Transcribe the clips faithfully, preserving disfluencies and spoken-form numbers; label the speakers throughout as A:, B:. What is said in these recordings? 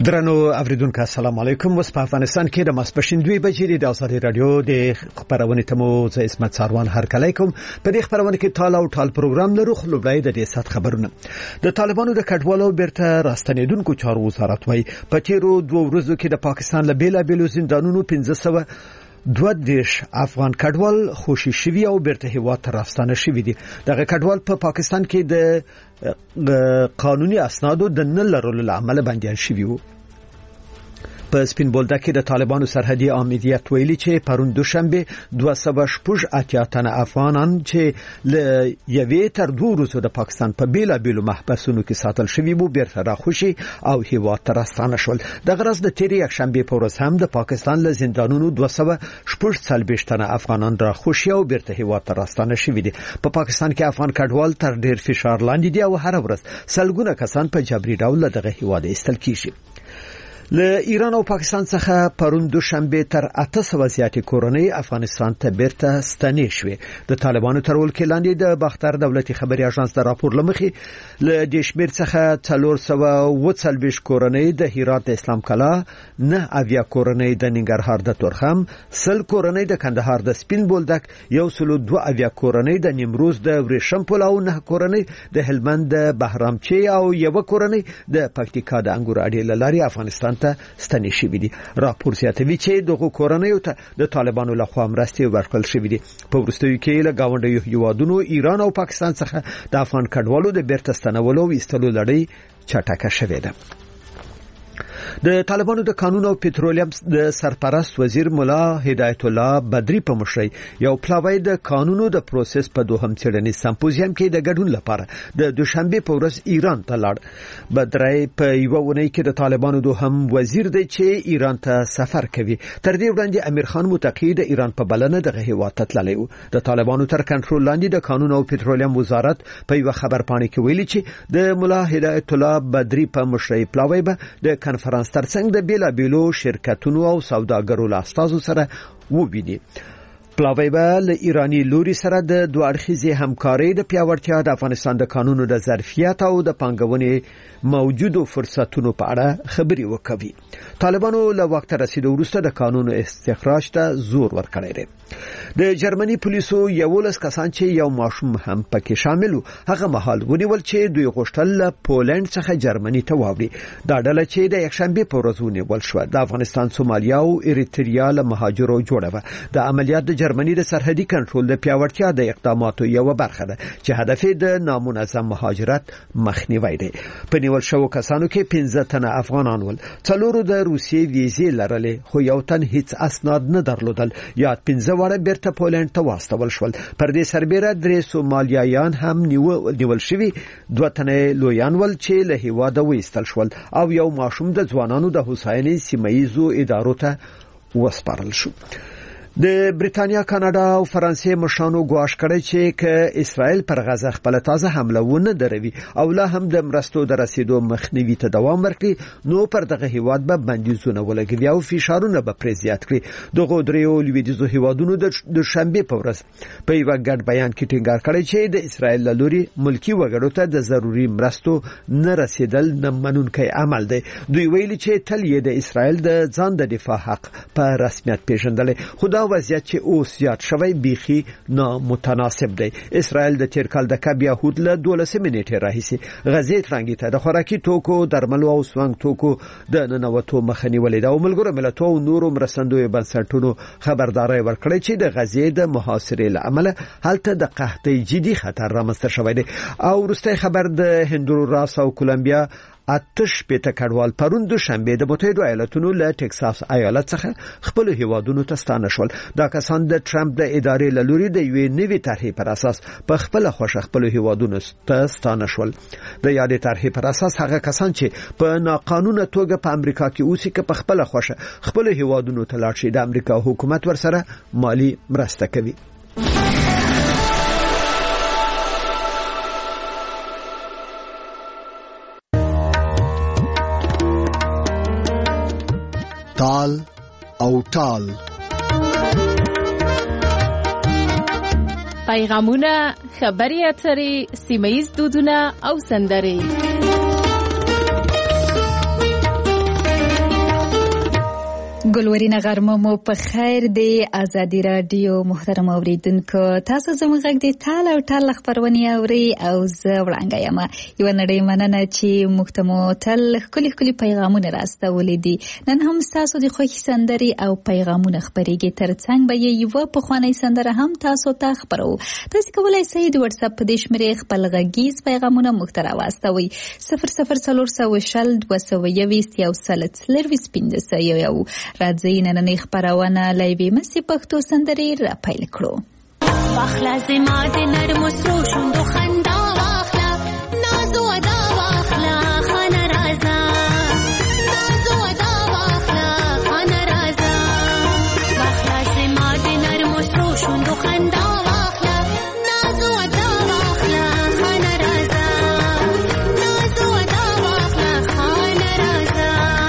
A: درنو اوریدونکو السلام علیکم. وس په افغانستان کې د ماسپښین دوه بجې د ازادي رادیو د خبرونه تمو ز اسمت ساروان هر کله کوم. په دې خبرونه کې ټال او ټال پروګرام لرو. خلوبلای د دې سات خبرونه د طالبانو د کډوالو بیرته راستنیدونکو چارو وزارت وای په تیرو دوه ورځو کې د پاکستان له بیلا بیلو زندانونو پنځه سوه دوه دیش افغان کډوال خوشي شوی او بیرته هیواد ته راستانه شوی دي. دغه کډوال په پا پاکستان کې د قانوني اسنادو د نه لرلو عمل بنديان شوی وو. په سپین بولدک کې د طالبانو سرحدي امنیت ویلي چې پرون دوشنبه دوه سوه شپږ اتیا تنه افغانان چې ل یوې تر دوه ورځې د پاکستان په بیلا بیلو محبسونو کې ساتل شوی وو بیرته راخوشي او هیواد ته راستانه شول. د غرض د تیری یک شنبه په ورځ هم د پاکستان له زندانونو دوه سوه شپږ څلوېښت تنه افغانان راخوشي او بیرته هیواد ته راستانه شوی دي. په پا پاکستان کې افغان کډوال تر ډیر فشار لاندې دي او هر ورځ سلګونه کسان په جبري ډول دغه هیواد ایستل کیږي. له ایران او پاکستان څخه پرون دوشنبه تر اته سوه زیاتې کورنۍ افغانستان ته بیرته ستنې شوې. د طالبانو تر ولکې لاندې د باختر دولتي خبري اژانس د راپور لمخې له دې شمېر څخه څلور سوه اووه څلوېښت کورنۍ د هرات د اسلام کلا، نه اویا کورنۍ د ننګرهار د تورخم، سل کورنۍ د کندهار د سپین بولدک، یو سل دوه اویا کورنۍ د نیمروز د ورېشم پل او نه کورنۍ د هلمند د بهرامچی او یو کورنۍ د پکتیکا د انګور اډې لاري افغانستان ته ستنې شوې دي. راپور زیاتوي چې دغه کورنۍ ته د طالبانو لخوا مرستې ورکړل شوې دي. په وروستیو کې له گاونډیو هیوادونو ایران او پاکستان څخه د افغان کډوالو د بیرته ستنولو او ایستلو لړۍ چټکه شوې ده. د طالبانو د قانون او پټرولیم د سرپرست وزیر مولا هدایت الله بدری په مشرۍ یو پلاوی د قانونو د پروسس په دوهم څېړنیز سمپوزیم کې د ګډون لپاره د دوشنبه په ورځ ایران ته لاړ. بدری په یو ونې کې د طالبانو دوهم وزیر دی چې ایران ته سفر کوي. تر دې وړاندې امیر خان متقی د ایران په بلنه دغه هیواد ته تللی و. د طالبانو تر کنټرول لاندې د قانون او پټرولیم وزارت په یو خبرپاڼه کې ویلي چې د مولا هدایت الله بدری په مشرۍ پلاوی به د کنفرانس ترڅنګ د بیلا بیلو شرکتونو او سوداګرو له استازو سره وویني. پلاوی به له ایرانی لوري سره د دوه اړخیزې همکارۍ د پیاوړتیا، د افغانستان د قانونو د ظرفیت او د پانګونې موجودو فرصتونو په اړه خبري وکوي. طالبانو له وخت رسیدو وروسته د قانونو استخراج ته زور ورکړی دی. د جرمني پولیسو یولس کسان چې یو ماشوم هم پکې شامل وو هغه مهال ونیول چې دوی غوښتل له پولند څخه جرمني ته واوړي. دا ډله چې د یکشنبه په ورځ ونیول شو د افغانستان، سومالیا او اریتریا له مهاجرو جوړه و. د عملیات د جرمني د سرحدي کنټرول د پیاوړتیا د اقداماتو یو برخه ده چې هدف یې د نامنظم مهاجرت مخنیوی دی. په نیول شوو کسانو کې پنځه تنه افغانان ول، څلورو د روسیې ویزې لرلې خو یو تن هیڅ اسناد نه درلودل. یا پنځه واړه بیرته پولند ته واستول شول. پر دې سربېره درې سومالیایان هم نیول شوي، دوه تنه لویان ول چې له هیواده وایستل شول او یو ماشوم د ځوانانو د هوساینې سیمه‌ییزو ادارو ته وسپارل شو. د بریتانیا، کاناډا او فرانسې مشرانو ګواښ کړی چې ک اسرائیل پر غزه خپل تازه حمله ونه دروي او لا هم د مرستو د رسیدو مخنیوي ته دوام ورکړي نو پر دغه هیواد به بندیزونه ولګوي او فشارونه به پرې زیات کړي. دغه دریو لویدیځو هیوادونو د شنبه په ورځ په یو ګډ بیان کې ټینګار کړی چې د اسرائیل له لوري ملکی وګړو ته د ضروري مرستو نه رسیدل نه منونکی عمل دی. دوی ویلي چې تل یې د اسرائیل د ځان د دفاع حق په رسمیت پیژندل، خو وضعیت چې اوس زیات شوی بیخي نامتناسب دی. اسرائیل د تیر کال د کب یهود له دولسمې نیټې راهیسې غزې ترانګي ته د خوراکي توکو، درملو او سونګ توکو د ننوتو مخه نیولې ده او ملګرو ملتونو او نورو مرستندوی بنسټونو خبرداري ورکړې چې د غزې د محاصرې له امله هلته د قحطۍ جدي خطر رامنځته شوی دی. او وروستی خبر د هندوراس او کولمبیا اتش پته کډوال پرون دوشنبه د متحده ایالاتونو له ټکساس ایالت څخه خپل هیوادونو ته ستانه شول. دا کسان د ټرمپ د ادارې له لوري د یوې نوې طرحې پر اساس په خپل خوښه خپل هیوادونو ته ستانه شول. د یادې طرحې پر اساس هغه کسان چې په ناقانونه توګه په امریکا کې اوسي که په خپل خوښه خپل هیوادونو ته لاړ شي د امریکا حکومت ورسره مالی مرسته کوي.
B: تال او ټال
C: پیغامونه، خبري اترې، سیمه‌ییز دودونه او سندرې
D: ګلورینه غرمه مو په خیر دی. ازادي رادیو محترم اوریدونکو، تاسو زموږ غږ د ټال او ټال خبرونه اوري او زه وړاندې یم. یو نړۍ مننه چې موږ ته مو تل ښکلي ښکلي پیغامونه راستولي دي. نن هم تاسو د خوښي سندري او پیغامونه خبرېږي. ترڅنګ به یو پخوانی سندره هم تاسو ته خبرو. تاسو کولای شئ د واتس اپ په دې شمېرې خپل غږیز پیغامونه موږ ته راواستوئ. صفر صفر څلور سوه شل دوه سوه یویشت یو سل څلرویشت پنځه سوه یو. راځئ نننۍ خپرونه له یوې مستې پښتو سندرې راپیل کړو.
E: واخله زما د نرمو سرو شونډو خندا واخله، نازو ادا واخله خانه راځه، نازو ادا واخله خانه راځه. واخله زما د نرمو سرو شونډو خندا واخله، نازو ادا واخله خانه راځه، نازو ادا واخله خانه راځه.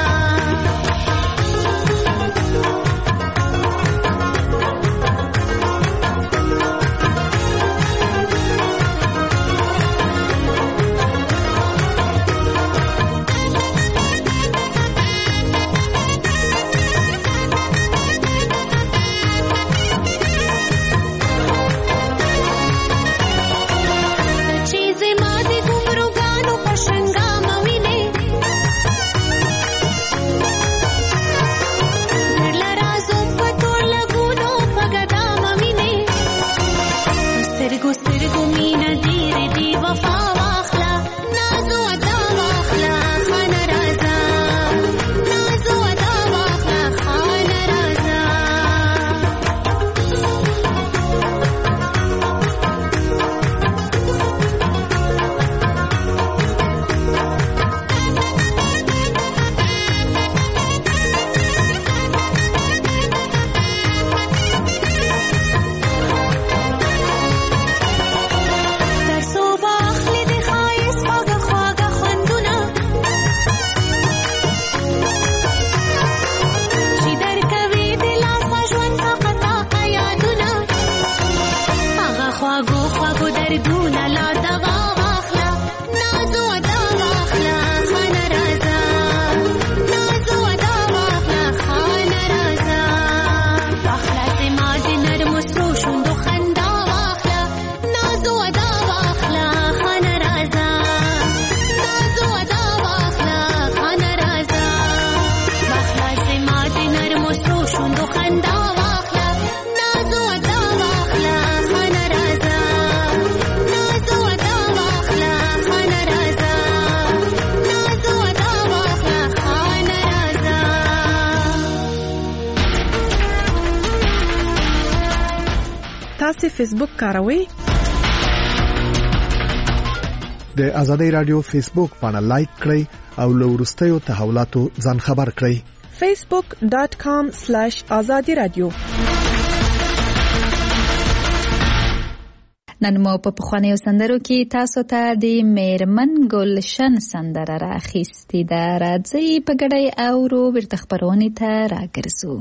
F: تاسو فیسبوک کاروئ؟
B: د ازادي رادیو فیسبوک باندې لایک کړئ او له وروستیو تحولاتو ځان خبر کړئ.
F: facebook dot com slash azadi radio.
D: نن مو په پخوانیو سندرو کې تاسو ته د میرمن ګلشن سندره راخیستې ده. راځئ په ګډه اورو ورته خبرونه ته راګرځو.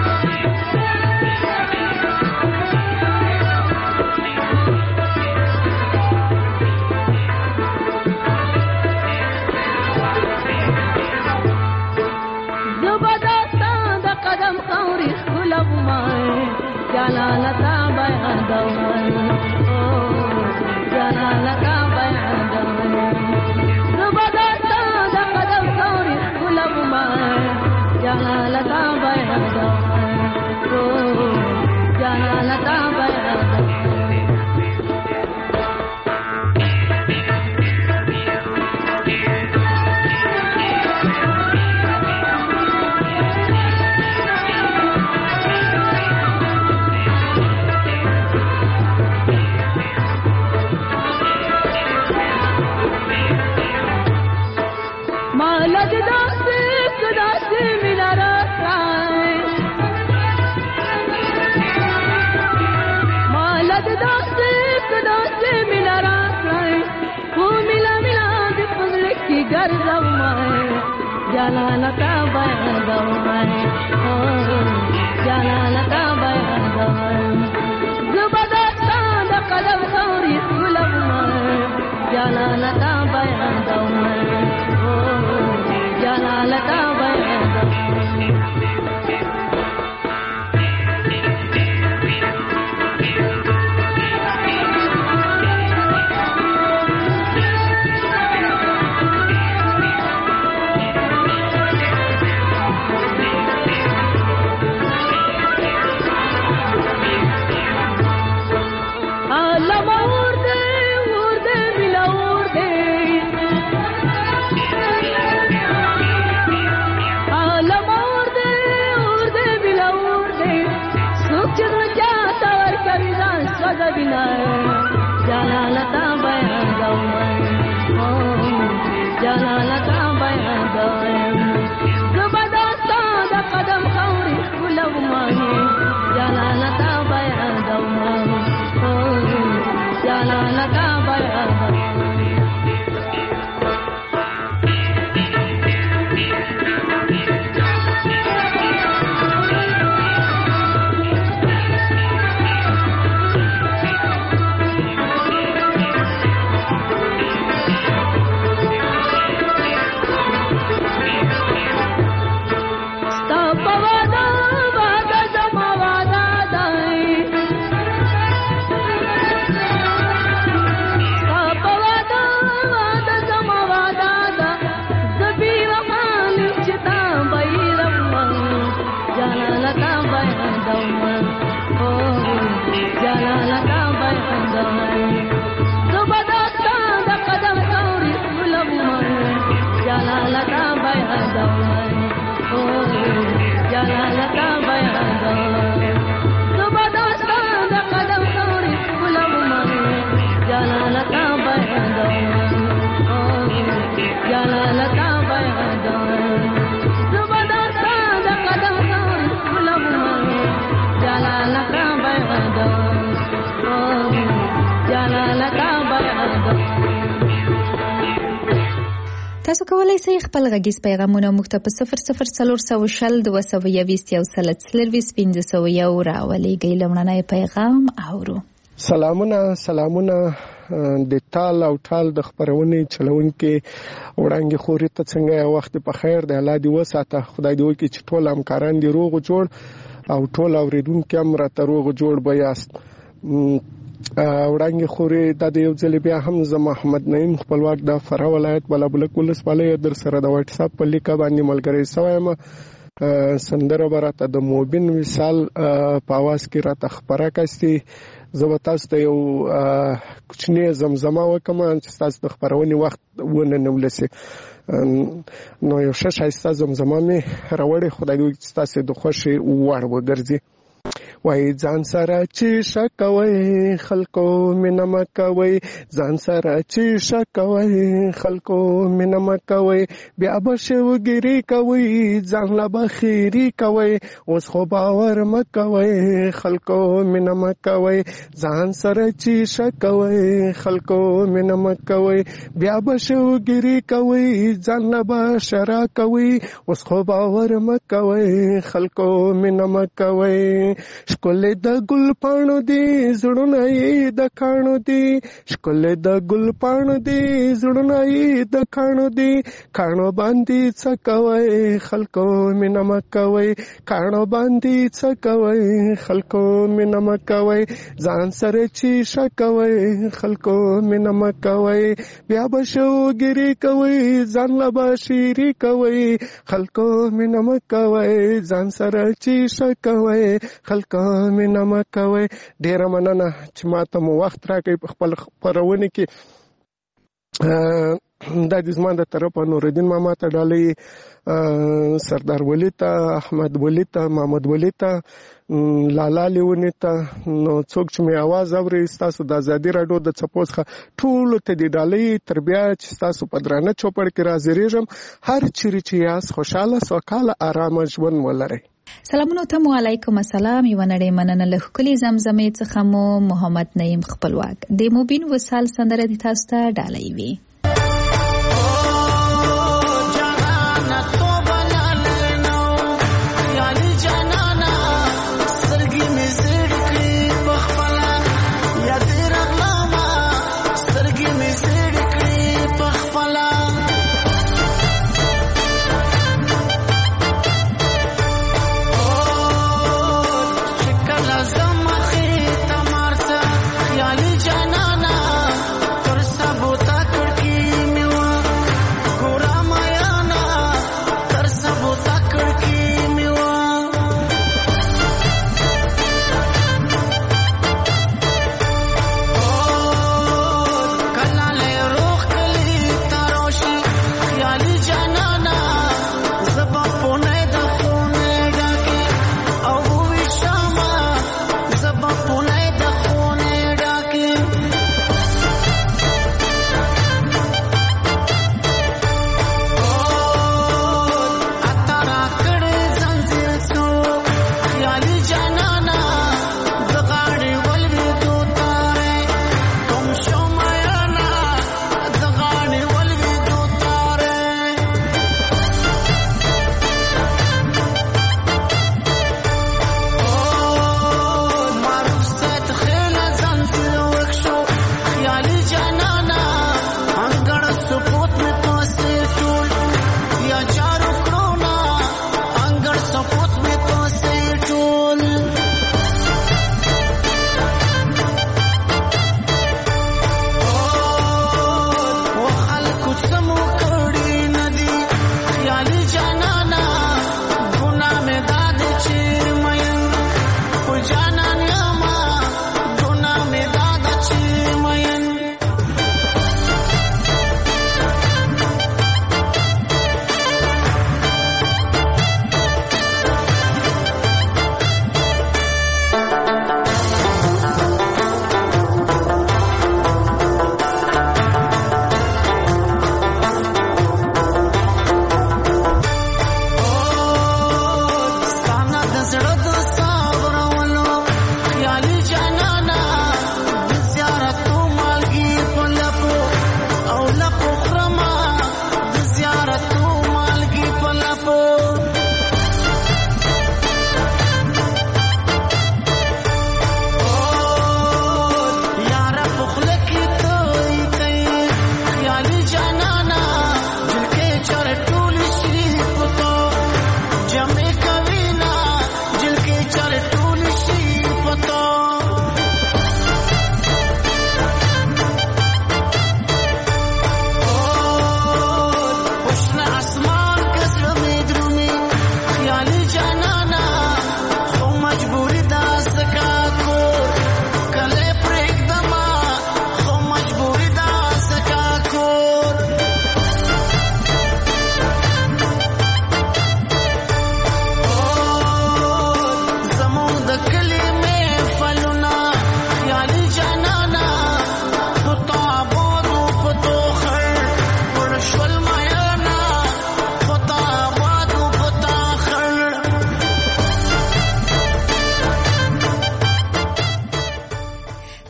E: جلالتا بیان دوان او جلالتا بیان دوان زبردستا د قدم ثوري غلام ما جلالتا بیان دوان او جلالتا بیان دوان جلالتا بیان دوان او جلالتا بیان دوان زبردستا د قدم ثوري غلام جلالتا بیان دوان او جلالتا بیان دوان
D: تاسو کولای شئ خپل غږیز پیغامونه موږ ته په صفر صفر څلور سوه شل دوه سوه یوویشت یو سل څلرویشت پنځه سوه یو راولېږئ. لومړنی پیغام اورو.
G: سلامونه سلامونه د ټال او ټال د خبرونې چلونکو وړاندې خوري ته څنګه وخت په خیر د الله دی وساته. خدای دې وکړي چې ټول همکاران دي روغ جوړ او ټول اوریدونکو هم راته روغ جوړ بیاست. وړاندې خوري د یو ځل بیا هم زه محمد نعیم خپلواک د فراه ولایت بلابلک ولسوالۍ در سره د واتس اپ په لیکه باندې ملګری سوایم. سندره براته د موبین مثال په आवाज کې راته خبره کستي. زه تاسو ته یو کوچنی زمزمه وکم چې تاسو د خبرونې وخت ونه نولسي. نو یو شایسته زمزمه مې راوړې. خدای دې تاسو د خوشي وړ وګرځي. وای ځان سره چې شکوي خلکو مینه مکوي، ځان سره چې شکوي خلکو مینه مکوي، بیا به شوګری کوي ځان لا بخیری کوي، اوس خو باور مکوي خلکو مینه مکوي، ځان سره چې شکوي خلکو مینه مکوي، بیا به شوګری کوي ځان لا بشرا کوي، اوس خو باور مکوي خلکو مینه مکوي. شکل د ګل پاڼو دی زړونه یې د کاڼو دی، شکل د ګل پاڼو دی زړونه یې د کاڼو دی، کاڼو باندې څه کوي خلکو مینه مکوي، کاڼو باندې څه کوي خلکو مینه مکوي، ځان سره چې شکوي خلکو مینه مکوي، بیا به شوګری کوي ځان لا بشری کوي، خلکو مینه مکوي، ځان سره چې شکوي خلکو مینه مکوي. ډیره مننه چې ماته مو وخت راکړی په خپل خبرونه کې. دا د زما د طرفه نورالدین ماما ته ډالۍ، سردار ولی ته، احمد ولی ته، محمد ولی ته، لالا لیونی ته. نو څوک چې مې आवाज اوري تاسو د ازادي راډیو د چپو څخه ټول ته دی ډالۍ تر بیا چې تاسو په درانه چوپړ کې راځریږم. هر چیرې چې یاست خوشاله سوکاله آرامه ژوند ولرئ.
D: سلامونه ته علیکم السلام. یو نړۍ مننه له ښکلي زمزمې څخه مو محمد نعیم خپلواک د موبین وصال سندره د تاسو ته ډالۍ وي.
H: تر سبو تا کړ کې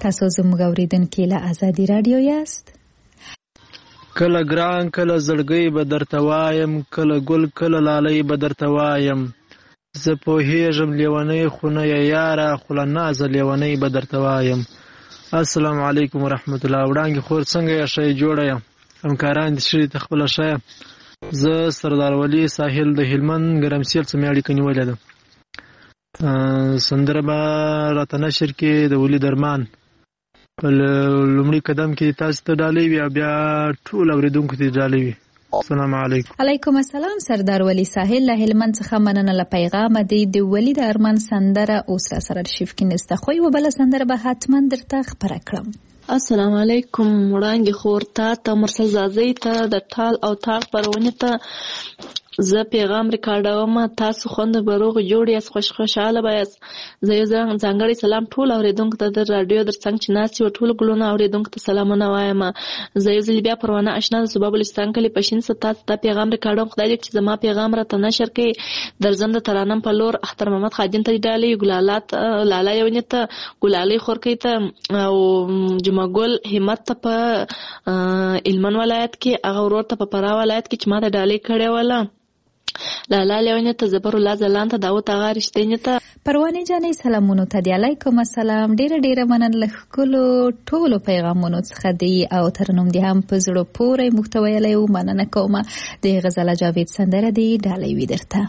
D: تاسو زموږ اوریدونکو له آزادي رادیو یاست.
H: کله ګران کله زړګی به درته وایم، کله ګل کله لالۍ به درته وایم. زه پوهېږم لیونۍ خو نه یې یاره، خو له نازه لیونۍ به درته وایم. السلام علیکم ورحمت الله. وړانګې خور څنګه یې؟ ښه یې جوړه یم؟ همکاران دې ښه دي؟ ته خپله ښه یم؟ زه سردار ولي ساحل د هلمند ګرمسیل څخه مې اړیکه نیولې ده. سندره به راته نشر کې د ولي درمان په لومړي قدم کې تاسو ته ډالۍ وي او بیا ټول اوریدونکو ته ډالۍ وي. السلام علیکم.
D: علیکم السلام. سردار ولی ساحل له هلمند څخه مننه له پیغام دی. د ولی د ارمان سندره اوس را سره شیف کې نسته، خو یو بل سندره به حتما درته خبره کړم.
I: السلام علیکم. وړانګې خور ته ته مرسل زازۍ ته د ټال او تاق پرونې ته زه پیغام ریکارډوم. تاسو خوند به روغ جوړ یاست، خوش خوشاله به یاست. زه یو ځانګړی سلام ټول اوریدونکو ته د رادیو در څنګ چې ناست یو ټول ګلونه اوریدونکو ته سلامونه وایم. زه یو ځل بیا پروانه آشنا د صوبه بلوچستان کلي پښین څخه تاسو ته پیغام ریکارډوم. خدای دې چې زما پیغام راته نشر کړي. درځم د ترانم په لور اختر محمد خادم ته ډالۍ، ګلالات لالا یونې ته، ګلالۍ خورکۍ ته او جمعه ګل همت ته په هلمند ولایت کې، هغه ورور ته په فراه ولایت کې چې ما ته ډالۍ کړې وله. لالا لیونې ته، زبر الله ځلان ته، داوود اغا رښتینې ته.
D: پروانې جانې سلامونو ته دی. علیکم السلام. ډیره ډیره مننه له ښکلو ټولو پیغامونو څخه دی او ترنم دې هم په زړه پورې محتوی لري. مننه کوم. د غزل جاوید سندره دی ډالۍ وي درته.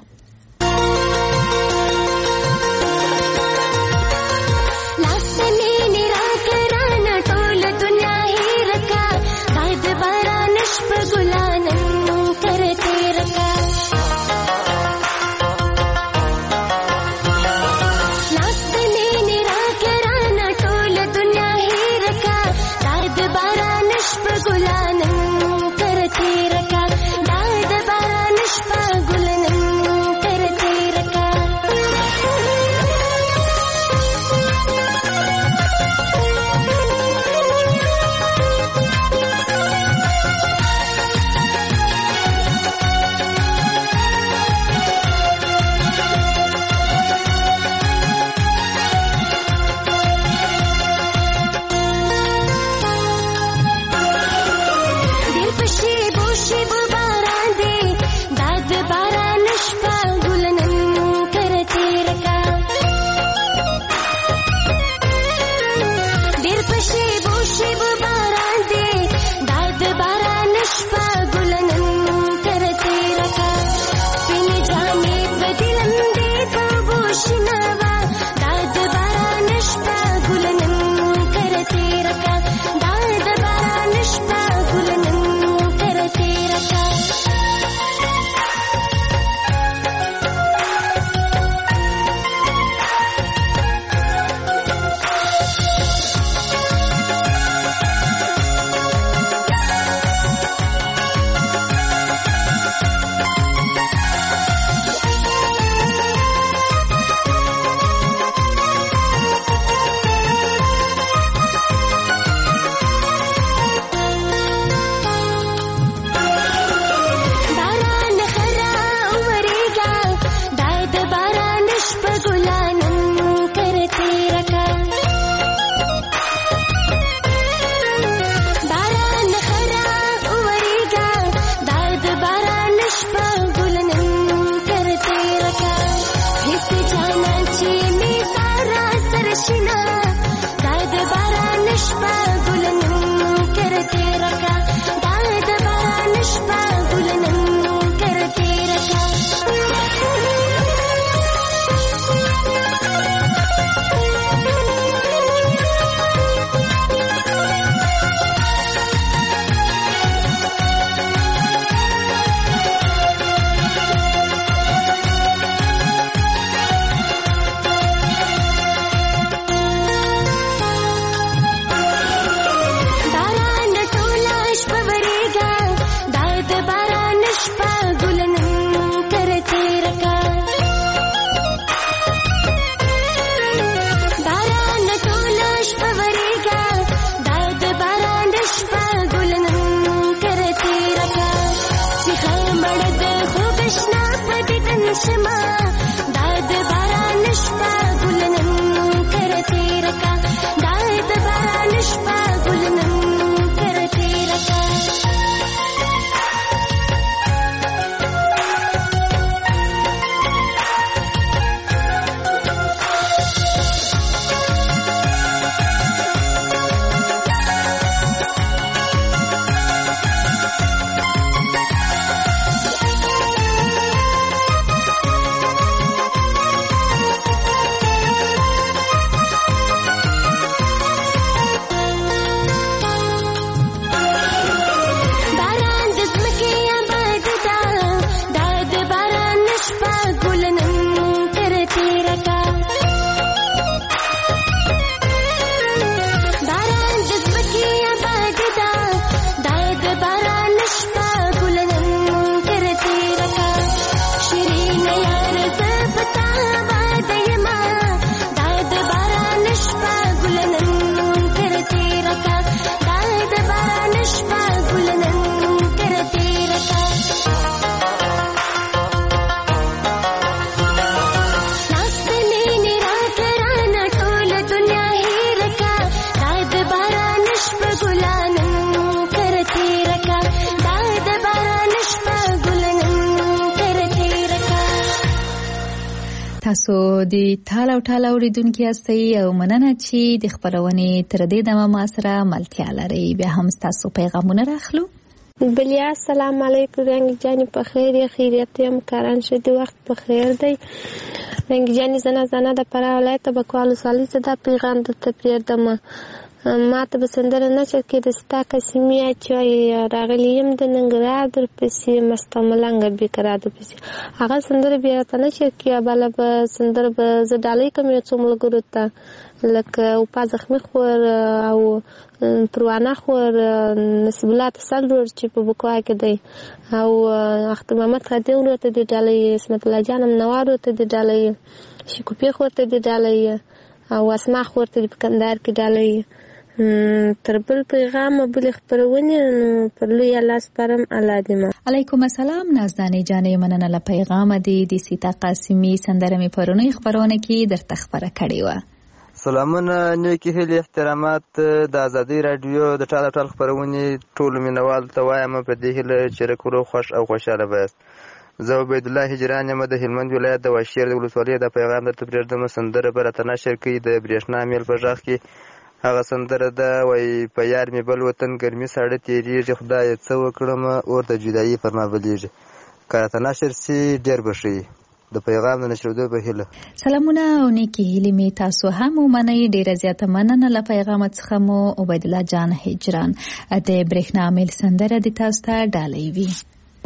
D: تاسو د ټال او ټال اوریدونکو یاستئ او مننه چې د خبرونې تر دې دمه ما سره ملتیا لري. بیا هم تاسو پیغامونه راخلو.
J: بلیا السلام علیکم رنگ جانی په خیر یا خیریت یم کاران شدی وخت په خیر دی. رنگ جانی زنه زنه د پر ولایت بکوالو سالي ته د پیغام د تپیر دمه ما ته بسندره نه چې د ستا قسمیا چې راغلی يم د ننګرهار در پسې مستملنګ بیکرا د پسې هغه سندره بیا ته نه چې کیا بل به سندره به زډالې کوم څو ملګرو ته لکه او پازخمي خور او پروانه خور نسبلات سلور چې په بکوا کې دی او اخت محمد خدی ورته د ډالې اسمت الله جانم نوارو ته د ډالې شکوپی خور ته د ډالې او اسما خور ته د کندهار کې ډالې تر بل پیغام بل خبرونه پر لوی الله سپارم علادمه.
D: علیکم السلام نازدانه جانې مننه له پیغام دی د سیتا قاسمی سندره می پرونی خبرونه کې در تخبره کړی و.
K: سلامونه نیکی هیله احترامات د ازادي رادیو د ټاله ټال خبرونه ټول مینوال ته وایم په دې هیله چې رکورو خوش او خوشاله وایست. زه عبید الله هجران یم د هلمند ولایت د واشیر د ولسوالۍ د پیغام د تبریر د سندره برته نشر کې د برېښنا میل په ځخ کې هغه سندره ده وای په یار می بل وطن ګرمي ساړه تیریږي خدای څه وکړم اور د جدایي پر ما بلیږي کارته نشر سي ډیر بشي د پیغام د نشردو په هیله.
D: سلامونه او نیکی هیله می تاسو هم ومنئ. ډیر زیاته مننه له پیغام څخه مو عبید الله جان هجران د برېښنا میل سندره د تاسو ته ډالۍ وی.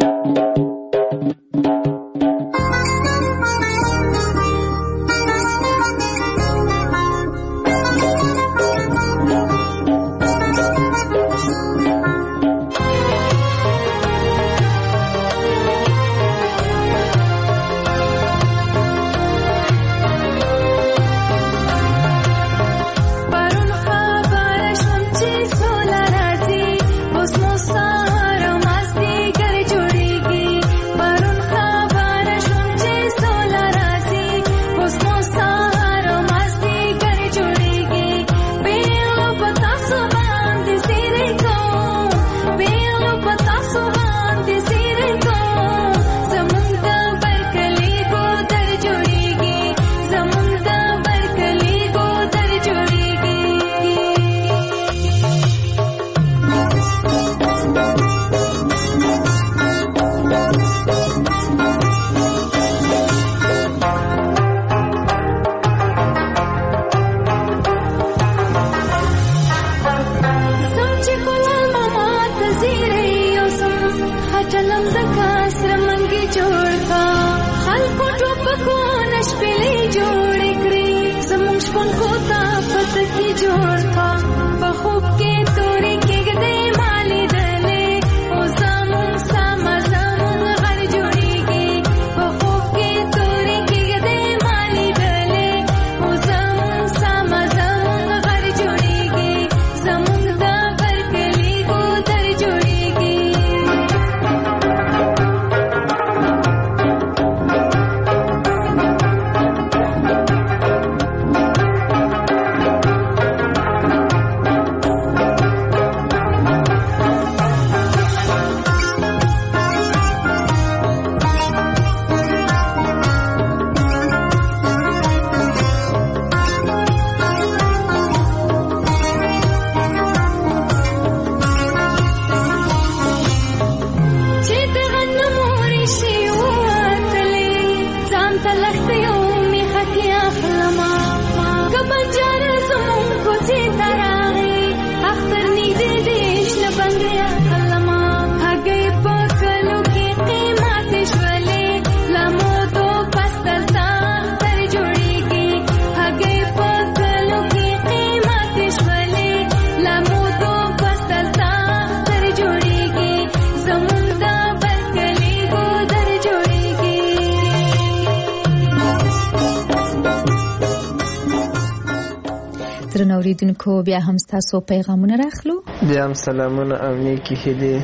D: اوریدونکو بیا هم تاسو پیغامونه راخلو.
H: بیا هم سلامونه او نیکی هیلې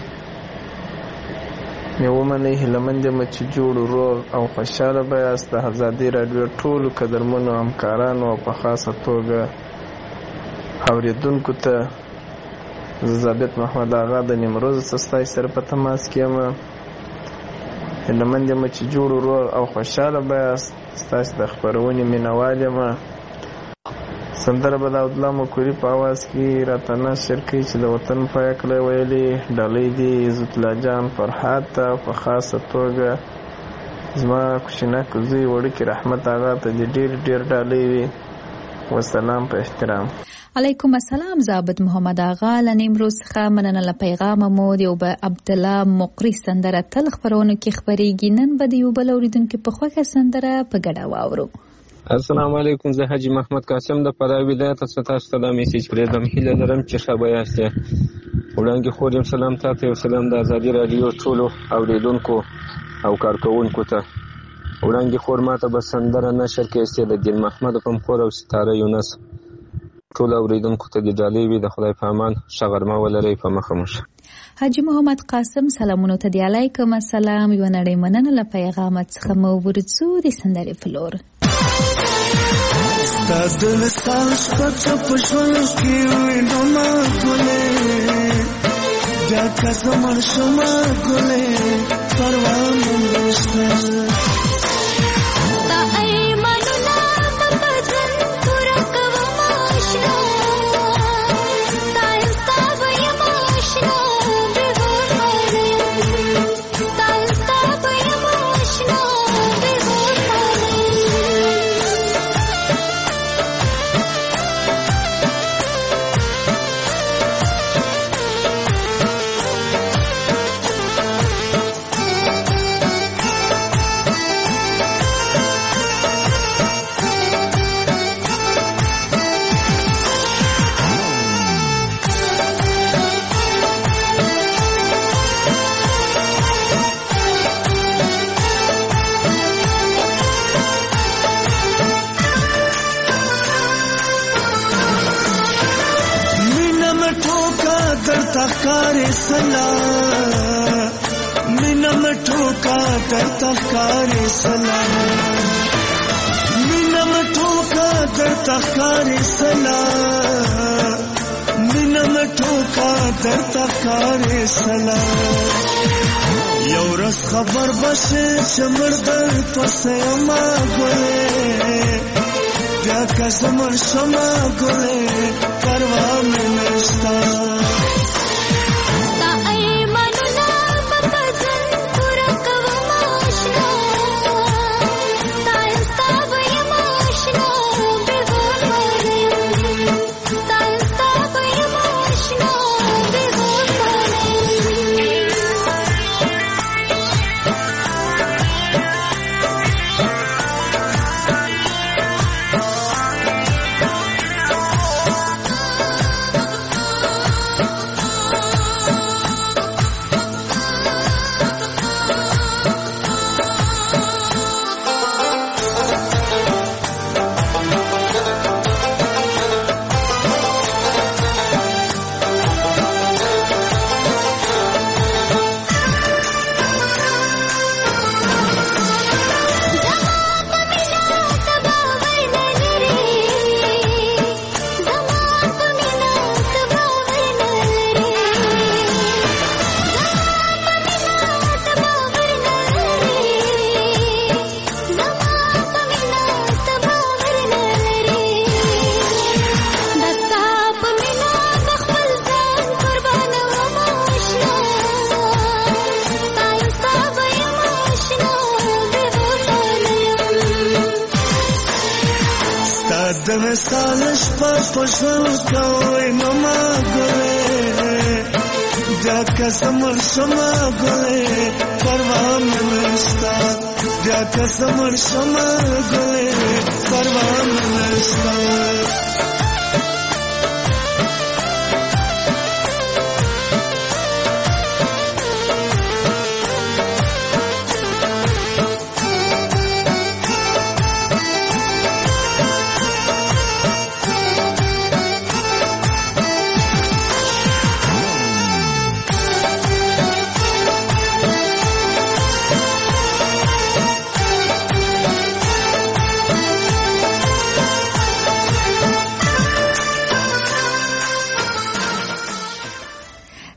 H: مې ومنئ. هیلهمند یم چې جوړ روغ او خوشحاله به یاست. د ازادي راډیو ټولو قدرمنو همکارانو او په خاصه توګه اوریدونکو ته زه ثابت محمد آغا د نیمروز ستاسو سره په تماس کې یم. هیلهمند یم چې جوړ روغ او خوشحاله به یاست.
L: ستاسو د خپرونې مینوال یم. سندره به د عبدالله مکوري په اواز کې راته نشر کوي چې د وطن پایه کړی ویلې ډالۍ دي عزت الله جان فرحات ته په خاصه توګه زما کوچنک زوی وړوکی رحمت آغا ته دې ډېر ډېر ډالۍ وي. وسلام په احترام.
D: علیکم السلام. زابد محمد آغا له نیمروز څخه مننه له پیغامه مو د یو به عبدالله مقری سندره تل خپرونو کې خپرېږي. نن به د یو بل اورېدونکي په خوښه سندره په ګډه واورو.
M: السلام علیکم. زه حاجي محمد قاسم د فراه ولایت څخه تاسو ته دا میسج پرېږدم. هیله لرم چې ښه به یاستئ. وړاندې خور یم سلام تاته یو سلام د ازادي راډیو ټولو اورېدونکو او کارکوونکو ته. وړاندې خور ماته به سندره نشر کې استې د دین محمد په مخور او ستاره یونس ټول اوریدونکو ته د ډالۍ وي. د خدای په امان ښه غرمه ولرئ. په مخه مو شه.
D: حاجي محمد قاسم سلامونو ته دی. علیکم السلام. یو نړۍ مننه له پیغامت څخه مو ورڅو د سندرې فلور.
N: ستاد وسال شپه په ژوند کې وینم ما ګلې دا کزمر شما ګلې پروا مې نشته. تخکارې سلا مینا مټو کا در تخکارې سلا مینا مټو کا در تخکارې سلا مینا مټو کا در تخکارې سلا. یو ورځ خبر بشه چې مردر پسې ما ګلې بیا که زمر شما ګلې پروا مې نشته. سالش په پښو کوي نو ما ګلې دا کسمر شما ګلې پروا مې نشته. دا کسمر شما ګلې پروا مې نشته.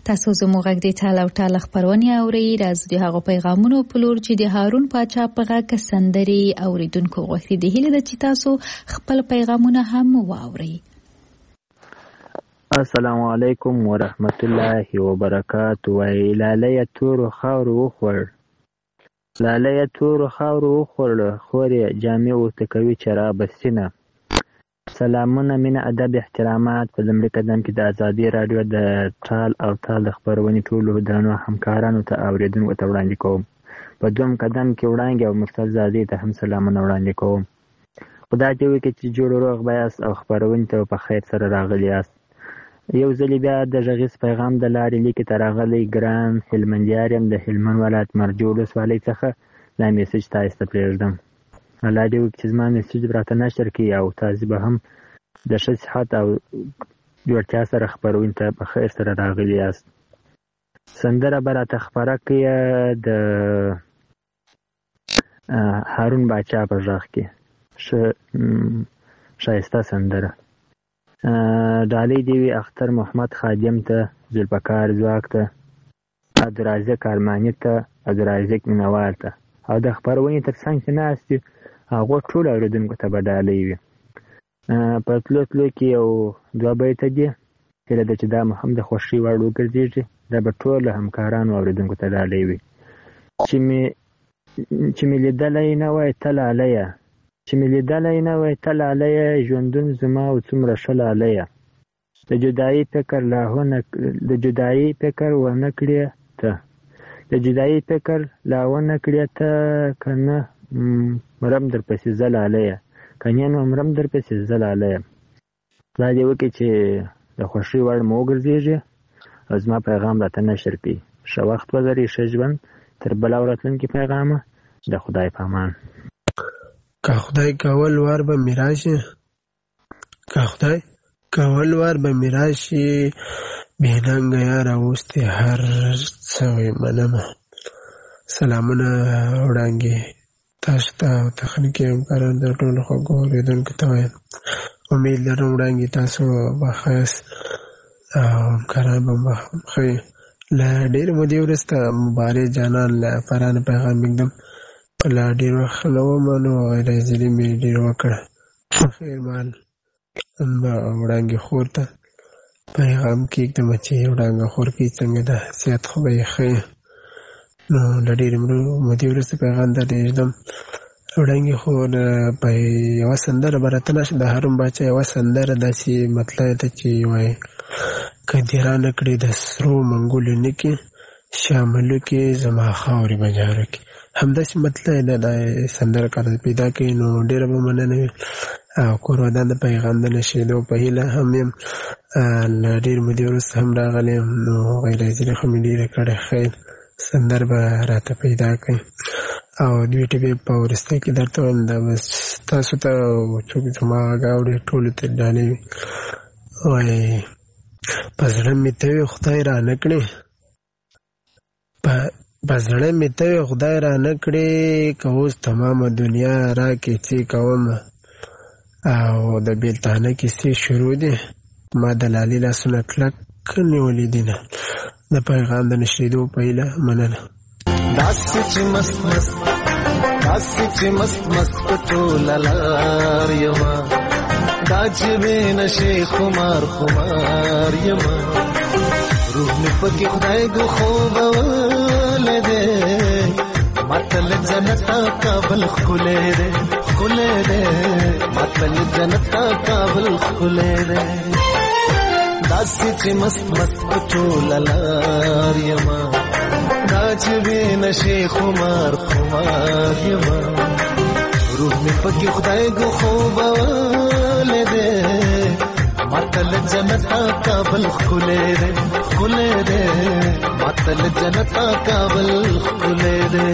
D: تاسو زموږ غږ د ټال او ټال خبرونه اورئ. راځو د هغو پیغامونو په لور چې د هارون پاچا په غږ سندري اوریدونکو غوښتي دي. هیله ده چې تاسو خپل پیغامونه هم واورئ.
O: السلام علیکم ورحمت الله وبرکاته. وای لاله تور خاور وخور لاله تور خاور وخور خوري جامع او تکوي چرا بسینه. سلامونه مینه ادب احترامات. په لمړي قدم کې د ازادي رادیو د ټال او ټال خبرونې ټولو درنو همکارانو ته اوریدونکو ته وړاندې کوم. په دوم قدم کې وړاندې او مرتضی زادي ته هم سلامونه وړاندې کوم. خدای دې وکړي چې جوړ روغ بیاست او خبرونې ته په خیر سره راغلی یاست. یو ځل بیا د غږیز پیغام د لارې لیکي ته راغلی ګران هلمندیار یم د هلمند ولایت مرجو ولسوالۍ څخه. دا میسج تاسو ته پرېږدم. الله دې وکړي چې زما میسج راته نشر کړي او تاسو به هم د ښه صحت او جوړتیا سره خبرونې ته په خیر سره راغلي یاست. سندره به راته خپره کړي د هارون باچا په غږ کې ښایسته سندره. ډالۍ دې وي اختر محمد خادم ته، ذوالفقار ځواک ته، عبدالرازق ارماني ته، عبدالرازق مینوال ته او د خبرونې تر څنګ چې ناست دي هغو ټولو اورېدونکو ته به ډالۍ وي. په تلو تلو کې یو دوه بیته دي، هیله ده چې دا هم د خوښۍ وړ وګرځېږي. دا به ټولو همکارانو اورېدونکو ته ډالۍ وي. چې مې چې مې لیدلی نه وای ته لالیه، چې مې لیدلی نه وای ته لالیه، ژوندون زما او څومره ښه لالیه. د جدایي فکر لا د جدایي فکر ونه کړې ته، د جدایي فکر لا ونه کړې ته، که نه مرم در پسې زه لالیه، که نه نو مرم در پسې زه لالیه. خدای دې وکړي چې د خوښۍ وړ مو وګرځېږي او زما پیغام راته نشر کړي. ښه وخت ولرئ، ښه ژوند. تر بله او راتلونکي پیغامه د خدای په امان.
P: که خدای کول وار به می راشي، که خدای کول وار به می راشي، بېننګه یاره اوس دې هر څه وي منمه. سلامونه وړاندې تاسو ته او تخنیکي همکارانو ته ټولو خوږو اورېدونکو ته وایم. امید لرم وړاندې تاسو به ښایست او همکاران به مو ښه وي. له ډېرې مودې وروسته مبارک جانان له فرانه پیغام ایږدم. له ډېر وخت نه ومه نو غیرحاضري مې ډېر وکړه. خیر مال به وړاندې خور ته پیغام کېږدم چې وړانګه خور کې څنګه ده، صحت خو به یې ښه یې. نو له ډېرې مودې وروسته پیغام درته ایږدم. وړانګې خور په یوه سندره به راته نشي، د هارون باچا یوه سندره داسې مطلع ده چې وایي که دې رانه کړې د سرو منګولو نکې، شاملو کې زما خاورې بجارو کې. همداسې مطلع ده دا سندره که راته پیدا کړي نو ډېره به مننه وي. او کور ودان د پیغام د نشریدو په هیله هم یم. له ډېرې مودې وروسته هم راغلی یم نو غیرحاضري خو مې ډېره کړې. خیر سندر به راته پیدا کړئ او دوی ټبې په وروستۍ کې درته وایم دا بس تاسو ته څوک زما غږ اوري ټولو ته ډالۍ وي. وایي په زړه مې ته وي خدای را نه کړې، په زړه مې ته وي خدای را نه کړې، که اوس تمامه دنیا راکې څه کومه او د بیلتانه کیسې شروع دي. ما د لالي لاسونه کلک نیولي دي نه. د پیغام د نشریدو په هیله مننه.
N: داسې چې مست مست داسې چې مست مست په ټوله لار یمه، دا چې بې نشې خمار خمار یمه، روح مې پکې خدای ګو خوبولی دی، ماته له جنته کابل ښکلی دی ښکلی دی، ماته له جنته کابل ښکلی دی. داسې چې مست مست په ټوله لار یمه، دا چې بې نشې خمار خمار یمه، روح مې پکې خدای ګو خوبولی دی، ماته له جنته کابل ښکلی دی ښکلی دی، ماته له جنته کابل ښکلی دی.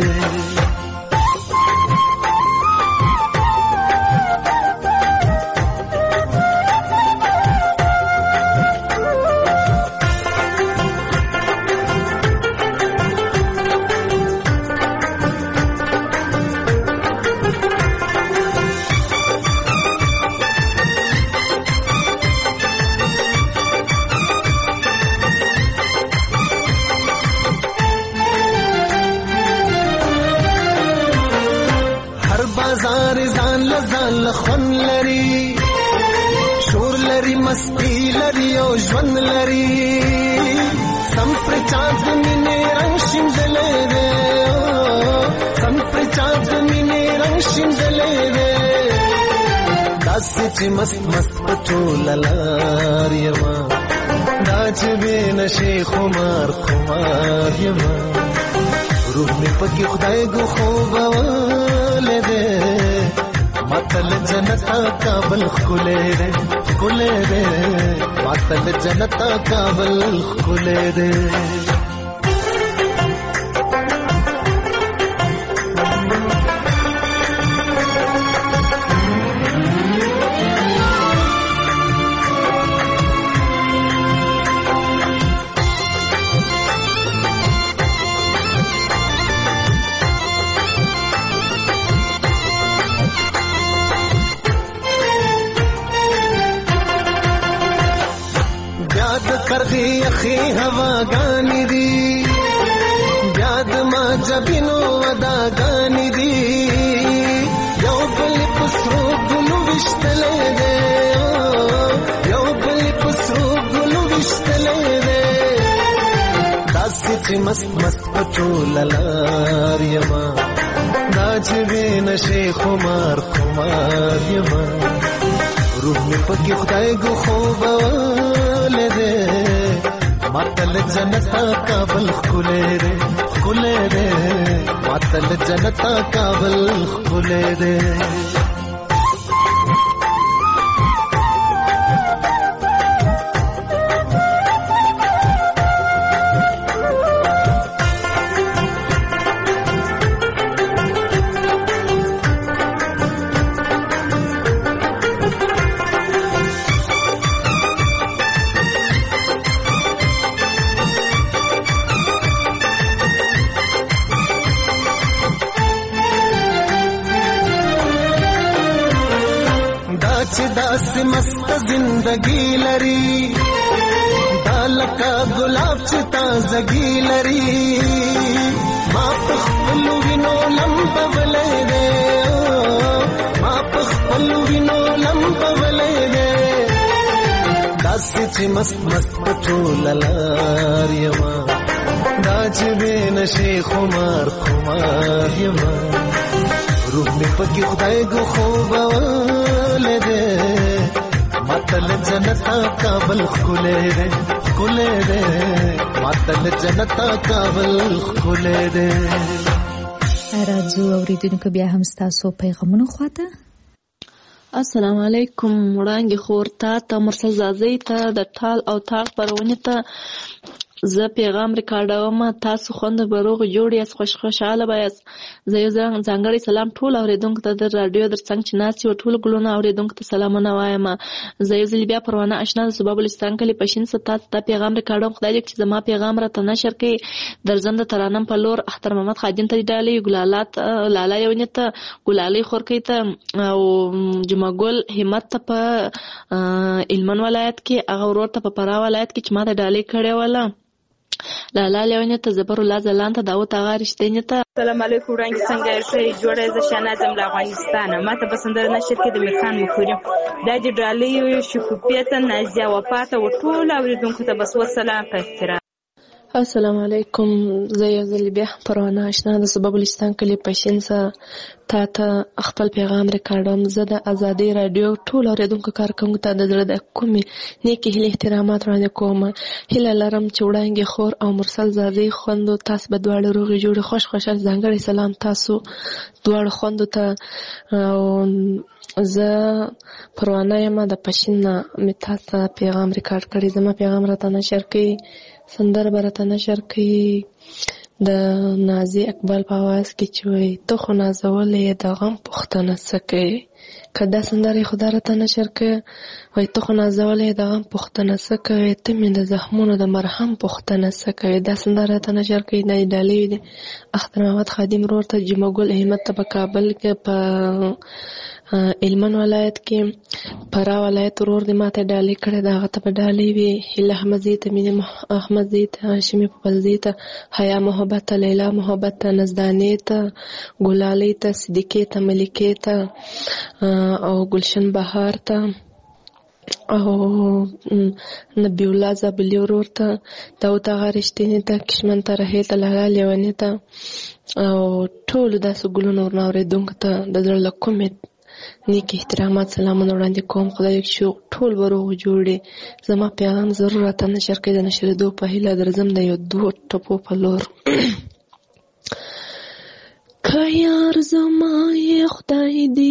N: ژوند لري سم پر چاند مینې رنگ شیندلې دې سم پر چاند مینې رنگ شیندلې دې داسې چې مست مست پټول لار یما دا چې به نشي خمار خمار یما روح می پکې خدای ګو خوب ولې دې ماتل جنتا کابل خولې دې خولې دې ماتل جنتا کابل خولې دې کرغی اخی هوا گانی دی یاد ما جبینو ودا گانی دی یو بل پسرو گلو وشتلے دے یو بل پسرو گلو وشتلے دے داسی چی مست مست پچول لار یما دا چوی نشی خمار خمار یما روح می پکی خدای گو خوب ولې دې ماتل جنتا کابل خولې دې خولې دې ماتل جنتا کابل خولې دې داسې مست زندگی لري دا لکه ګلاب چې تازګي لري ما په خپل وینو لمبولې دې ما په خپل وینو لمبولې دې داسې چې مست مست پټول لار یما دا چې به نشي خمار خمار یما روح می پکې خدای ګو خوب ولې دې ماتل جنتا کابل خولې دې خولې دې ماتل جنتا کابل خولې دې
D: راځو اوریدونکو بیا هم ستاسو پیغامونه خواته
I: السلام علیکم وړانګې خور تا ته مرسل زازۍ ته د ټال او تاق پرونې ته زه پیغام ریکارډوم تاسو خوند به روغ جوړ یاست خوش خوشحاله به یاست زه یو ځانګړی سلام ټول اورېدونکو ته د راډیو در څنګ چې ناست یو ټولو ګلونه اورېدونکو ته سلامونه وایم زه یو ځل بیا پروانه اشنا د سبب الستان کلي پشین څه تاسو ته پیغام ریکارډوم خدای دې چې زما پیغام راته نشر کړي درځم د ترانم په لور اختر محمد خادم ته ډالۍ ګلالات لالا یونې ته ګلالۍ خورکۍ ته او جمعه ګل همت ته په هلمند ولایت کې هغه ورور ته په فراه ولایت کې چې ما ته ډالۍ کړې وله لالا لیونی ته زبر الله زلان ته داوود اغا رښتینی ته
Q: السلام علیکم وړاندې څنګه یې جوړه ز شانا زم له افغانستان ما ته پسندر نشر کې د میرخان مخوري دا د ډالۍ شکوپیته نازیا وفات او ټول اوریدونکو ته بس والسلام په احترام
I: السلام علیکم زه یو ځل بیا پروانه اشنا د سبب الستان کلی پښین څه تا ته خپل پیغام ریکارډوم زه د ازادي رادیو ټول اوریدونکو کارکونکو ته د زړه د کومې نیکی هیله احترامات وړاندې کوم هیله لرم چې وړاندې خور او مرسل زازۍ خوندو تاسو به دواړه روغې جوړې خوش خوشحال ځانګړی سلام تاسو دواړه خوندو ته زه پروانه یم د پښین نه مې تاسو پیغام ریکارډ کړی زما پیغام راته نشر کړئ سندر برته نشر کړي د نازي اقبال په आवाज کې چې وي ته خو نازولې د غم پښتنه سکه کدا سندرې خدا راته نشر کړي وای ته خو نازولې د غم پښتنه سکه ته مې د زخمونو د مرهم پښتنه سکه دا سندرې راته نشر کړي نه ډالې دي اختر محمد خادم رور ته جمعه ګل احمد ته په کابل کې په هلمند ولایت کې فراه ولایت ورور دې ماته ډالۍ کړې ده هغه ته به ډالۍ وي هیله احمدزي ته مینه احمدزي ته هاشمي پپلزي ته حیا محبت ته لیلا محبت ته نزدانې ته ګلالۍ ته صدیقې ته ملکې ته او ګلشن بهار ته او نبی الله زابلی ورور ته داود اغا رښتینې ته کشمن ته رهې ته لالا لیونې ته او ټولو داسې ګلونو ورنه اورېدونکو ته د زړه له کومې نیک احترامات سلامونه وړاندې کوم. خدای وکړي چې ټول به روغ جوړې. زما پیغام ضرور راته نشر کړئ. د نشرېدو په هیله درځم د یو دوو ټپو په لور. که یار زما یې خدای دې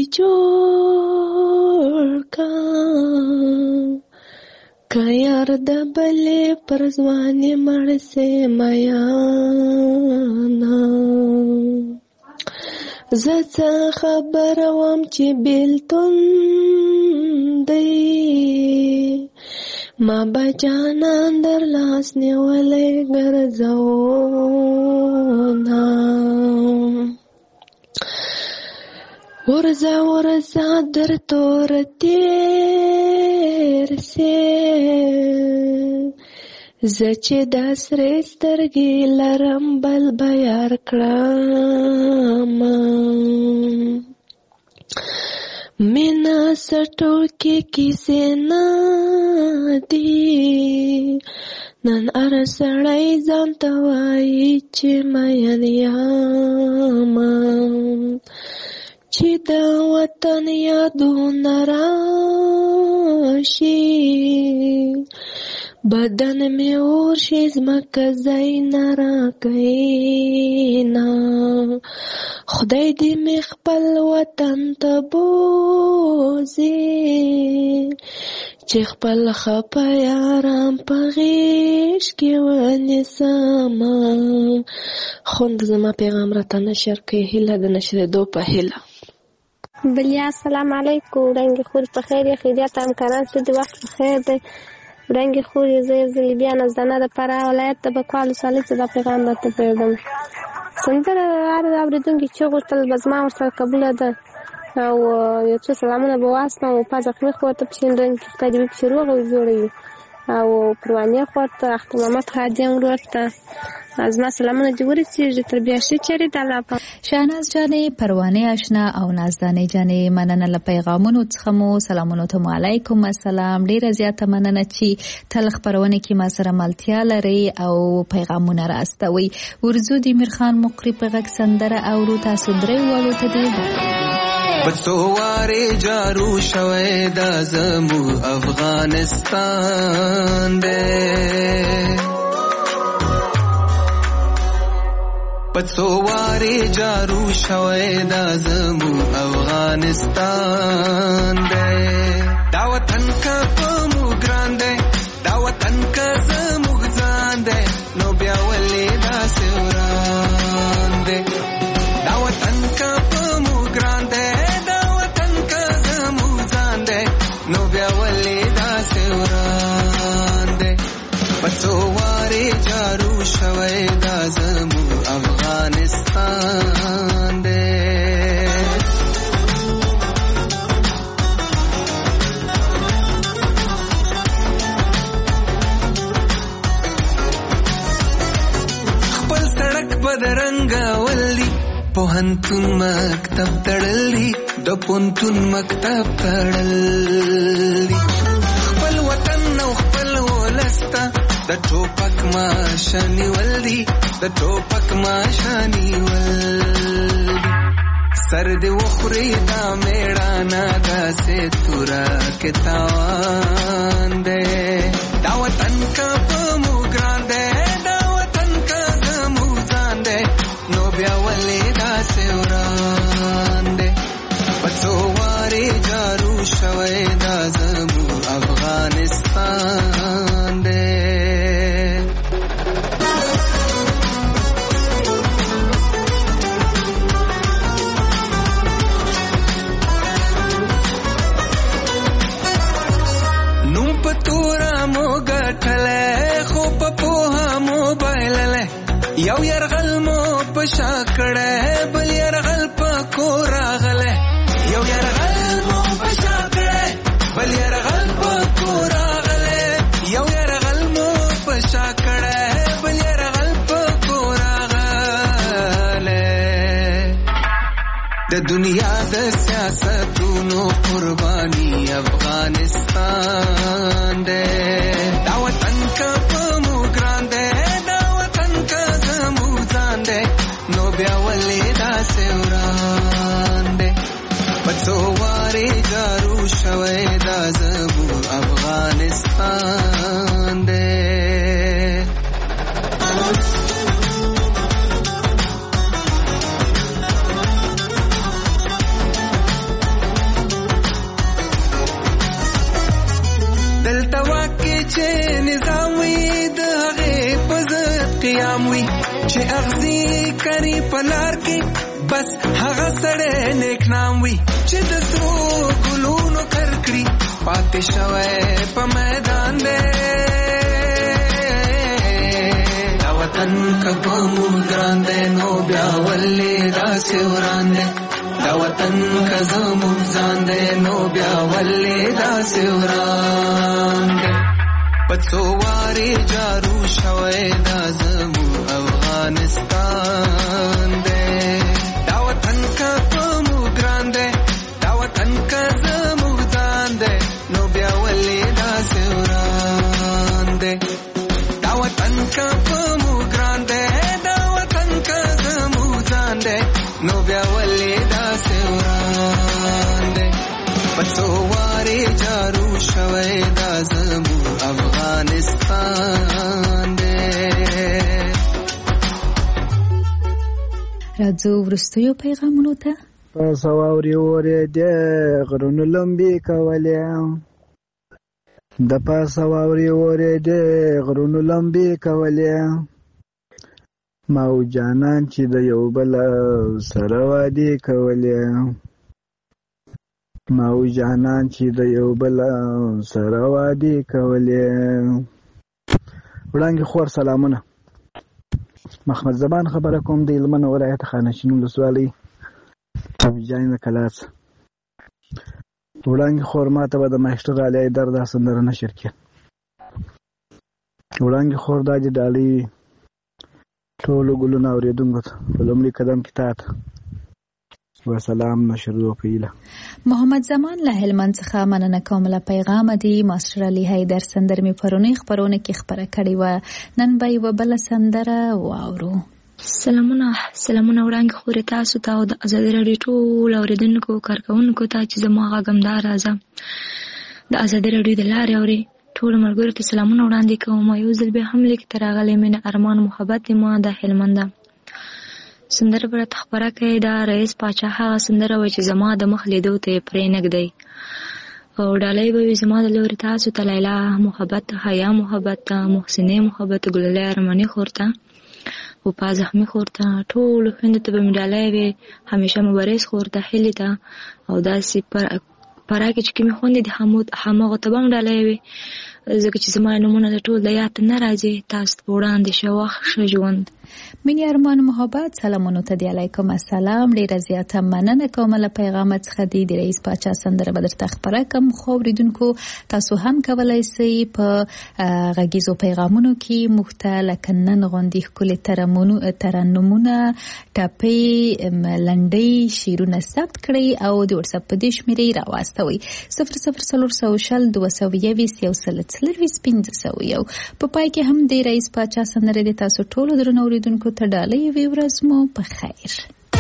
I: جوړ کا، که یار د بلې پر ځوانې مړ سې میانا، زه څه خبره وم چې بېلتون دی، ما به جانان در لاس نیولی ګرځونا. ورځه ورځه در تور تېر سې، زه چې دا سرې سترګې لرم بل به یار کړم. مینه څه ټوکې کیسې نه دي، نن هر سړی ځان ته وایي چې مین یم. چې د وطن یادونه راشي، بدن مې اور شي، ځمکه ځای نه راکوینا. خدای دې مې خپل وطن ته بوځي، چې خپل خپه یاران په غېږ کې ونیسمه. خوند زما پیغام راته نشر کړئ. هیله د نشرېدو په هیله.
J: بلیا السلام علیکم. وړانګې خورې په خیر یې، خیریت همکاران څه دي؟ وخت په خیر دی. وړانګې خورې زه یو ځلې بیا نازدانه د فراه ولایت د بکوال ولسوالۍ څخه دا پیغام درته پرېږدم. سندره هر اورېدونکي چې غوښتل به زما ورسره قبوله ده او یو څو سلامونه به واستم او پازه خورې خو ورته په شینډرنګ کې خدای دې وکړي چې روغ او جوړه وي. او پروانې خور ته اختر محمد خادم ورور ته زما سلامونه دې ورسېږي. تر بیا ښې چېرې د الله په
D: شاهناز جانې، پروانې اشنا او نازدانې جانې، مننه له پیغامونو څخه مو. سلامونه ته علیکم السلام. ډیره زیاته مننه چې تل خپرونه کې ما سره ملتیا لري او پیغامونه راستوي. ورزو د میرخان مقری په غږ سندره اورو. تاسو درې والو ته دې
N: بڅوارې جارو شوی دا زمو افغانستان دی، پڅوارې جارو شوی دا زمو افغانستان دی. دا وطن که په موږ ګران دی، دا وطن که زموږ ځان دی، نو بیا ولې داسې وران دی. دا وطن که په موږ ګران دی، دا وطن که زموږ ځان دی، نو بیا ولې داسې وران دی. پڅوارې جارو شوی دا زموږ افغانستان دی. خپل سړک بدرنګ ولي، پوهنتون مکتب تړلی، د پوهنتون مکتب تړلی. خپل وطن او خپل ولسته د ټوپک ماشه نیول دي، د ټوپک ماشه نیول دي. سر دې وخوري دا میړانه داسې توره کې تاوان دی. دا وطن که په موږ ګران دی، دا وطن که زموږ ځان دی، نو بیا ولې داسې وران دی. پڅوارې جارو شوی دا زموږ افغانستان دی. یو يرغل مو پشا کړه، بل يرغل پکو راغله. یو يرغل مو پشا کړه، بل يرغل پکو راغله. یو يرغل مو پشا کړه، بل يرغل پکو راغله. د دنیا د سیاست زړونو قرباني افغانستان دې دا وطن کا په مو ګران دې دا وطن کا زمو ځان دې نو بیا ولې دا سوران دې پڅو واره جارو شوي دا زمو افغانستان دې چې نظام وي د هغه په ضد قیام وي چې اغزي کوي پلار کې بس هغه سره نیک نام وي چې د سرو ګلونو کرکړي پاتې شوی په میدان دی دا وطن کبه مو ګران دی نو بیا ولې داسې وران دی دا وطن کزه مو ځان دی نو بیا ولې داسې وران دی پڅو واره جارو شوي دا زمو افغانستان دې دا وطن کا په مو ګران دې دا وطن کا زمو ځان دې نو بیا ولې دا سوران دې دا وطن کا په مو ګران دې دا وطن کا زمو ځان دې نو بیا ولې دا سوران دې پڅو واره جارو شوي دا زمو افغانستان دې
D: راځو ورستیو پیغامونو ته
R: پس واوري وره دې غرونو لمبي کولې د پس واوري وره دې غرونو لمبي کولې ماو جانان چې د یو بل سره وادي کولې ماو جانان چې د یو بل سره وادي کولې وړاندې خور سلامونه محمد زمان خبره کوم د هلمند ولایت خانشین ولسوالۍ ابجان کلاس وړاندې خور ماته به د ماشټر علي درد سندره نشر کړي وړاندې خور د ډالۍ ټولو ګلونه اورېدونکو ته په لومړي قدم کې تاته وسلام نشر وپیله
D: محمد زمان له هلمند څخه مننه کوم له پیغام دی ماستر علي حیدر سندر می پرونی خبرونه کې خبره کړې و نن به یو بل سندره واورو
S: سلامونه سلامونه وړاندې خوري تاسو ته او د ازادي راډیو ټول اوریدونکو کارکونکو ته چې زما غږمدار راځم د ازادي راډیو د لارې اوري ټول مرګورو ته سلامونه وړاندې کوم یو ځل به هم لیک تراغلې مینه ارمان محبت ما د هلمند سندره به خبره کوي دا رئیس پاچا هغه سندره و چې زما د مخ لیدو ته پرې نګدی او ډالۍ به زما د لوري تاسو ته لیلا محبت حیا محبت محسنه محبت ګلله ارمانی خورته او پازخمی خورته ټول خوند ته به ډالۍ وي همیشه مبارز خورته هلیتا او دا سی پر پراکه چې کوم خوند دي حمود حماغه ته به ډالۍ وي ځکه چې زما نمونه د ټول د یاد نه راځي تاسو په وړاندې شوخ ژوند
D: مینه ارمان محبت سلامونه ته دی علیکم السلام ډیره زیاته مننه کوم له پیغام څخه دی د رئیس پاچا سندره بدر تخبره کوم خو ریدونکو تاسو هم کولای شئ په غږیزو پیغامونو کې مختلف کنن غوندي کله ترمونو ترنمونه ټاپي لنډي شیرونه ثبت کړئ او د واتس اپ په دې شمیرې راوستوي صفر صفر صفر شل دوه سوه یویشت یو سل څلوېښت پنځه سوه یو په پای کې هم د رئیس پاچا سندره د تاسو ټولو درنو اوریدونکو ته ډالۍ وي ورځ مو په خیر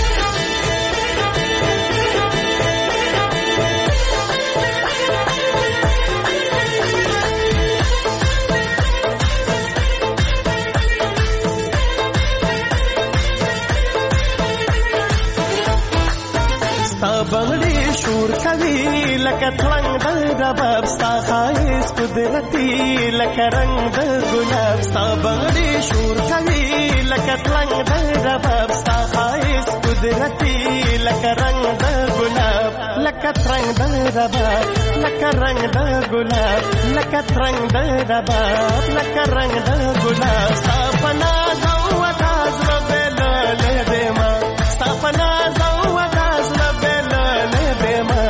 T: بغړې شور کوي لکه ترنګ د رباب ستا ښایست قدرتي لکه رنګ د ګلاب ستا بغړې شور کوي لکه ترنګ د رباب ستا ښایست قدرتي لکه رنګ د ګلاب لکه ترنګ د رباب لکه رنګ د ګلاب لکه ترنګ د رباب لکه رنګ د ګلاب ستا په ناز او وطا زړه بېللی دی ما ستا په ناز او وطا زړه بېللی دی ما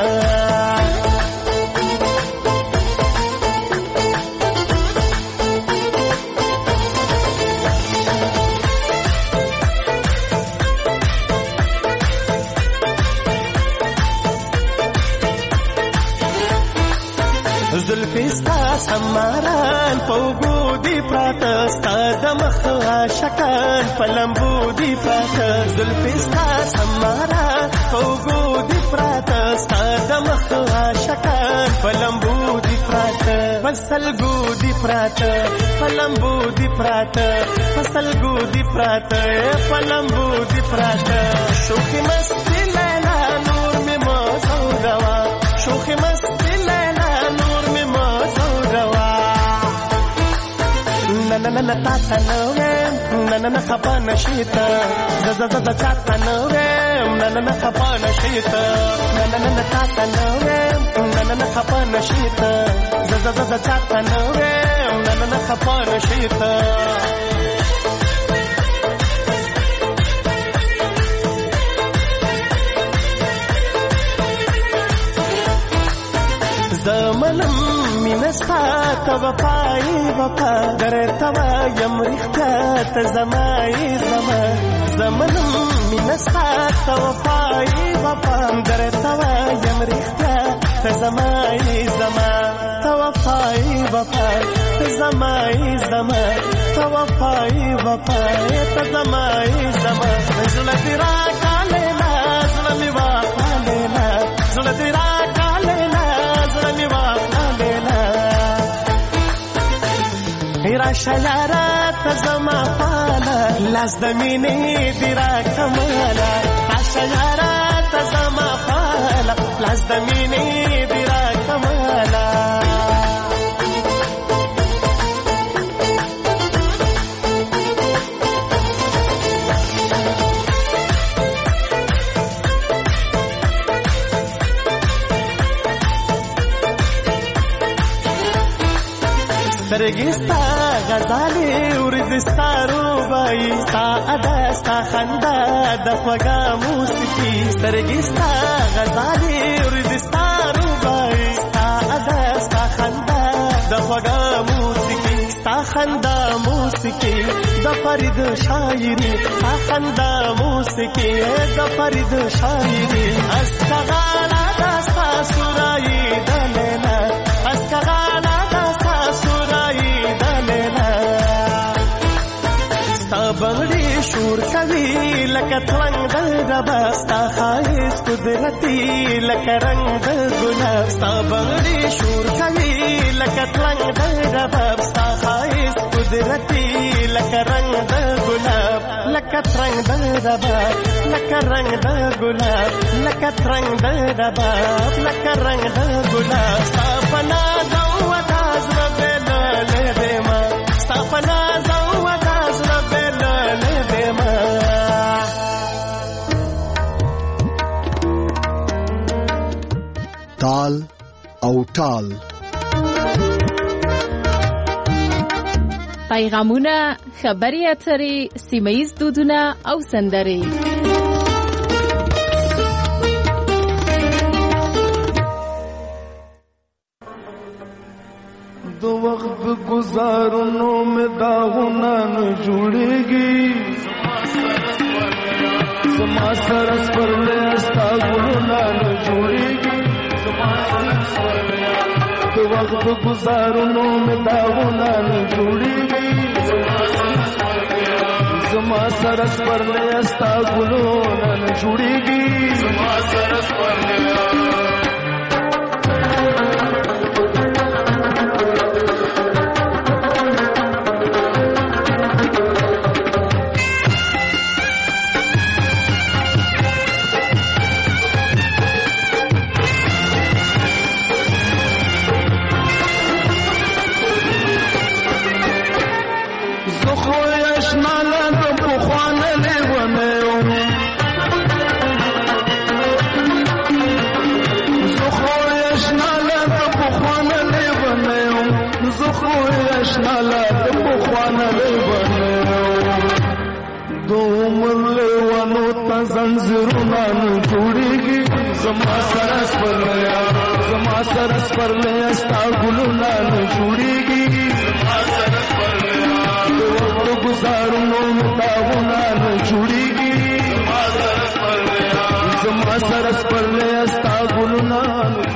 T: سماران پوغو دی پراته ستا د مخ عاشقان پلمبو دی پراته زلفې ستا سماران پوغو دی پراته ستا د مخ عاشقان پلمبو دی پراته پسلګو دی پراته پلمبو دی پراته پسلګو دی پراته پلمبو دی پراته شوخي مستی لیلا نور می موزو روا شوخي مستی لیلا نور می موزو روا نن نن تا تا نوم نن نن خپا نشیتا ز ز ز تا تا نوم نن نن خپا نشیتا نن نن تا تا نوم نن نن خپا نشیتا ز ز ز تا تا نوم نن نن خپا نشیتا زمنم مینستا تب پای وفا درتوا یم رښتیا ته زمای زما زمنم مینستا تب پای وفا درتوا یم رښتیا ته زمای زما تب پای وفا ته زمای زما تب پای وفا ته زمای زما زړه دې راکاله لا زړه می واخاله لا زړه دې راکاله لا زړه می واخاله لا هیرا شیارا تزما پالا لاس د مینې دی را کمالا شیارا تزما پالا لاس د مینې دی را کمالا سترګستا غزالې ورزستا روبای ستا ادا ستا خندا د خوږه موسیقي سترګستا غزالې ورزستا روبای ستا ادا ستا خندا د خوږه موسیقي ستا خندا موسیقي د فرید شاعري ستا خندا موسیقي د فرید شاعري اسکغالا دستا سورای دلینا اسکغالا دستا سورای دلینا ستا بغړي شور کوي لکه ترنګ د رباب ستا خایس قدرتي لکه رنګ د ګلاب ستا بغړي شور کوي لکه ترنګ د رباب ستا خایس قدرتي لکه رنګ د ګلاب لکه ترنګ د رباب لکه رنګ د ګلاب لکه ترنګ د رباب لکه رنګ د ګلاب ستا پنا زو وداز ربل لدما ستا پنا زو وداز ربل لدما
B: تال او ټال
C: پیغامونه خبري اترې سیمه‌ییز دودونه او سندرې
N: دو وقت گزارنوں میں داغنا نہ جوڑेगी زما سرس پر لے استا گلنا نہ جوڑेगी دو وقت گزارنوں میں داغنا نہ جوڑेगी زما سرس پر لے استا گلنا نہ جوڑेगी زما سرس پر لے زنجیرونه نو جوړیږي زما سرس پر لیا زما سرس پر لیا ستا ګلونه نو جوړیږي زما سرس پر لیا د گزارونو متاونه نو جوړیږي زما سرس پر لیا زما سرس پر لیا ستا ګلونه